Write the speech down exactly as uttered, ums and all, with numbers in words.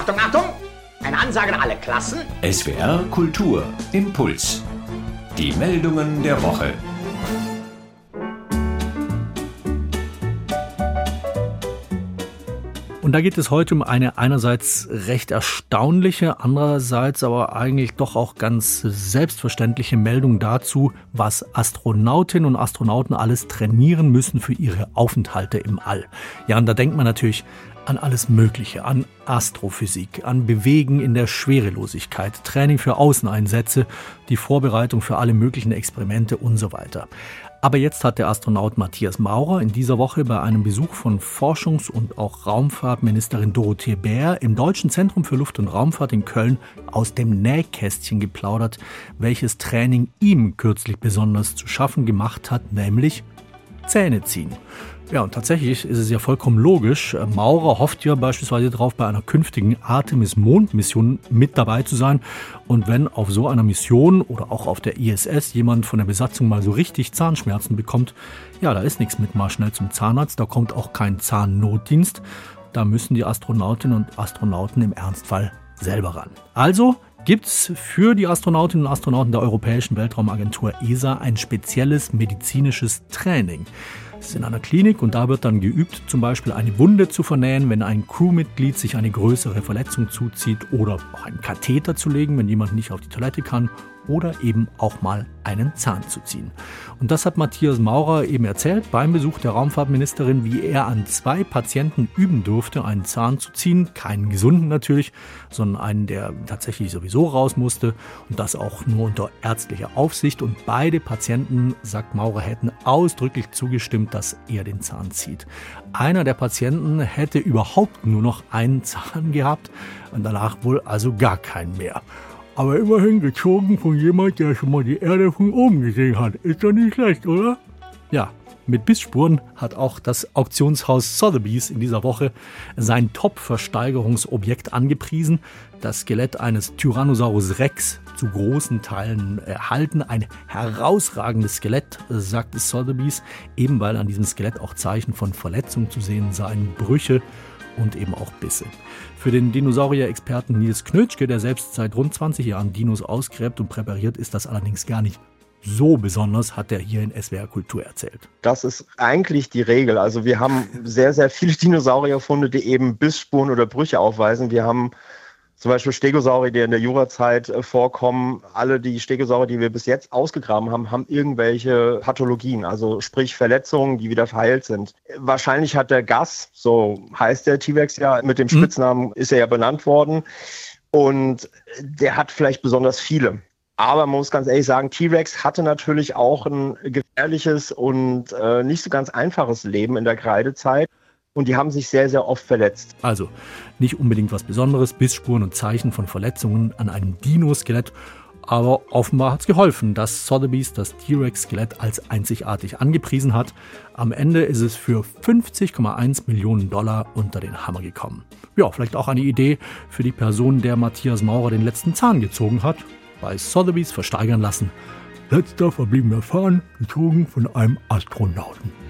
Achtung, Achtung! Eine Ansage an alle Klassen. S W R Kultur Impuls. Die Meldungen der Woche. Und da geht es heute um eine einerseits recht erstaunliche, andererseits aber eigentlich doch auch ganz selbstverständliche Meldung dazu, was Astronautinnen und Astronauten alles trainieren müssen für ihre Aufenthalte im All. Ja, und da denkt man natürlich an alles Mögliche, an Astrophysik, an Bewegen in der Schwerelosigkeit, Training für Außeneinsätze, die Vorbereitung für alle möglichen Experimente und so weiter. Aber jetzt hat der Astronaut Matthias Maurer in dieser Woche bei einem Besuch von Forschungs- und auch Raumfahrtministerin Dorothee Bär im Deutschen Zentrum für Luft- und Raumfahrt in Köln aus dem Nähkästchen geplaudert, welches Training ihm kürzlich besonders zu schaffen gemacht hat, nämlich Zähne ziehen. Ja, und tatsächlich ist es ja vollkommen logisch. Maurer hofft ja beispielsweise darauf, bei einer künftigen Artemis-Mondmission mit dabei zu sein. Und wenn auf so einer Mission oder auch auf der I S S jemand von der Besatzung mal so richtig Zahnschmerzen bekommt, ja, da ist nichts mit mal schnell zum Zahnarzt, da kommt auch kein Zahnnotdienst. Da müssen die Astronautinnen und Astronauten im Ernstfall selber ran. Also gibt es für die Astronautinnen und Astronauten der Europäischen Weltraumagentur E S A ein spezielles medizinisches Training. Es ist in einer Klinik und da wird dann geübt, zum Beispiel eine Wunde zu vernähen, wenn ein Crewmitglied sich eine größere Verletzung zuzieht, oder auch einen Katheter zu legen, wenn jemand nicht auf die Toilette kann, oder eben auch mal einen Zahn zu ziehen. Und das hat Matthias Maurer eben erzählt beim Besuch der Raumfahrtministerin, wie er an zwei Patienten üben durfte, einen Zahn zu ziehen. Keinen gesunden natürlich, sondern einen, der tatsächlich sowieso raus musste, und das auch nur unter ärztlicher Aufsicht. Und beide Patienten, sagt Maurer, hätten ausdrücklich zugestimmt, dass er den Zahn zieht. Einer der Patienten hätte überhaupt nur noch einen Zahn gehabt und danach wohl also gar keinen mehr. Aber immerhin gezogen von jemand, der schon mal die Erde von oben gesehen hat. Ist doch nicht schlecht, oder? Ja, mit Bissspuren hat auch das Auktionshaus Sotheby's in dieser Woche sein Top-Versteigerungsobjekt angepriesen. Das Skelett eines Tyrannosaurus Rex, zu großen Teilen erhalten. Ein herausragendes Skelett, sagt Sotheby's, eben weil an diesem Skelett auch Zeichen von Verletzung zu sehen seien, Brüche und eben auch Bisse. Für den Dinosaurier-Experten Nils Knötschke, der selbst seit rund zwanzig Jahren Dinos ausgräbt und präpariert, ist das allerdings gar nicht so besonders, hat er hier in S W R Kultur erzählt. Das ist eigentlich die Regel. Also wir haben sehr, sehr viele Dinosaurierfunde, die eben Bissspuren oder Brüche aufweisen. Wir haben zum Beispiel Stegosaurier, die in der Jurazeit äh, vorkommen. Alle die Stegosaurier, die wir bis jetzt ausgegraben haben, haben irgendwelche Pathologien, also sprich Verletzungen, die wieder verheilt sind. Wahrscheinlich hat der Gus, so heißt der T-Rex ja, mit dem Spitznamen mhm. ist er ja benannt worden, und der hat vielleicht besonders viele. Aber man muss ganz ehrlich sagen, T-Rex hatte natürlich auch ein gefährliches und äh, nicht so ganz einfaches Leben in der Kreidezeit. Und die haben sich sehr, sehr oft verletzt. Also nicht unbedingt was Besonderes, Bissspuren und Zeichen von Verletzungen an einem Dino-Skelett. Aber offenbar hat es geholfen, dass Sotheby's das T-Rex-Skelett als einzigartig angepriesen hat. Am Ende ist es für fünfzig Komma eins Millionen Dollar unter den Hammer gekommen. Ja, vielleicht auch eine Idee für die Person, der Matthias Maurer den letzten Zahn gezogen hat. Bei Sotheby's versteigern lassen. Letzter verbliebener Zahn, gezogen von einem Astronauten.